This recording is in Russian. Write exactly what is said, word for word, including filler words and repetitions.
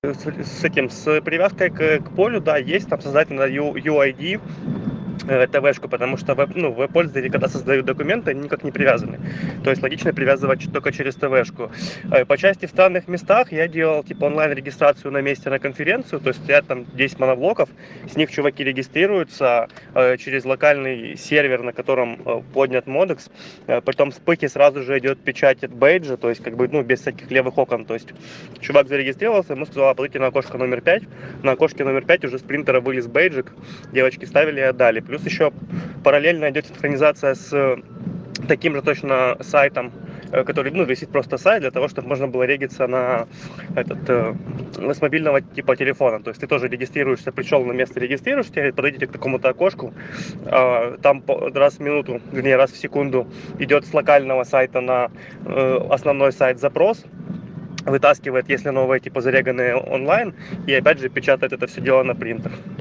С с этим, с привязкой к к полю, да, есть там создать надо ю юайди, э, тэвэшку, потому что веб ну, веб-пользователи, когда создают документы, они никак не привязаны. То есть логично привязывать ч только через тэвэшку. Э, по части в странных местах я делал типа онлайн-регистрацию на месте на конференцию, то есть стоят там десять моноблоков, с них чуваки регистрируются, э, через локальный сервер, на котором, э, поднят модекс. Э, потом в пыке сразу же идет печать от бейджа, то есть как бы, ну, без всяких левых окон. То есть чувак зарегистрировался, ему сказала: "Подойти на окошко номер пять". На окошке номер пять уже с принтера вылез бейджик, девочки вставили и отдали. Плюс еще параллельно идет синхронизация с таким же точно сайтом, э, который, ну, висит просто сайт для того, чтобы можно было региться на этот, э, с мобильного типа телефона. То есть ты тоже регистрируешься, пришел на место, регистрируешься, тебе говорит: "Подойдите к такому-то окошку". А, там по раз в минуту, вернее, раз в секунду идет с локального сайта на, э, основной сайт запрос, вытаскивает, если новые типа зареганные онлайн, и опять же печатает это все дело на принтер.